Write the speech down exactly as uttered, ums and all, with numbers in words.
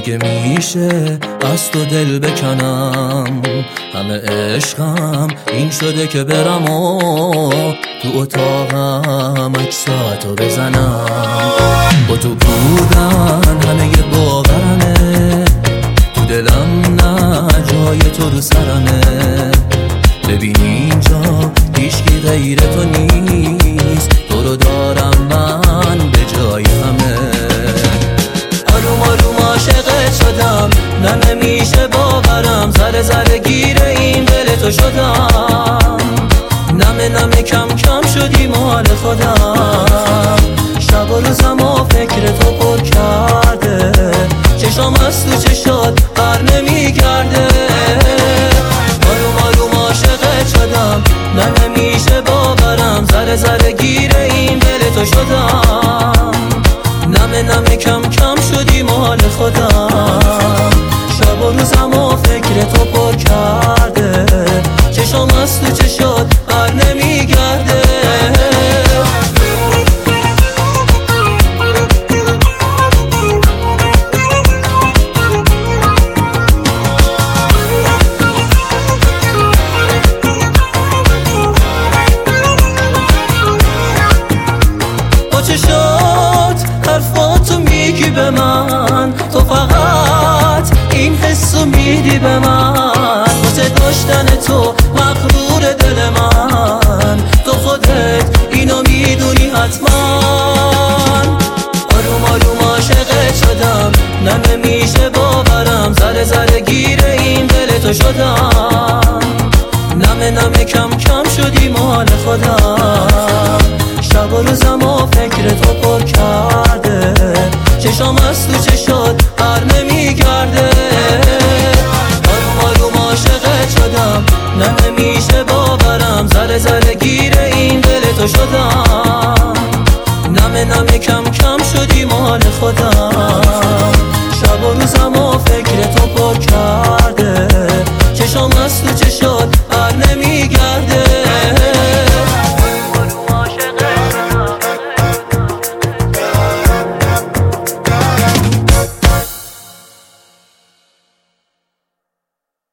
مگه میشه از تو دل بکنم؟ همه عشقم این شده که برم و تو اتاقم عکساتو بزنم. با تو بودن همه ی باورمه، تو دلم نه جای تو رو سرمه. ببین اینجا هیچکی غیر تو نیست، تو رو دارم من به جای همه. آروم آروم عاشقت شدم، نه نمیشه باورم، ذره ذره گیر این دل تو شدم. نمه نمه کم کم شدی مال خودم، شب و روزم و فکر تو پر کرده، چشام از تو چشات بر نمیگرده. آروم آروم عاشقت شدم، نه نمیشه باورم، ذره ذره گیر این دل تو شدم. نمه نمه کم کم شدی مال خودم، شب و روزم و فکر تو پر کرده، چشام از تو چشات بر نمیگرده. با چشات حرفاتو میگی به من، تو فقط این حسو میدی به من. واسه داشتن تو مغرور دل من، تو خودت اینو میدونی حتما. آروم آروم عاشقت شدم، نه نمیشه باورم، ذره ذره گیر این دل تو شدم. نمه نمه کم کم شدی مال خودم، شب و روزم و فکر تو پر کرده، چشام از تو چشات بر نمیگرده. آروم آروم عاشقت شدم، نه نمیشه باورم، ذره ذره گیر این دل تو شدم. نمه نمه کم کم شدی مال خودم، شب و روزم و فکر تو پر کرده.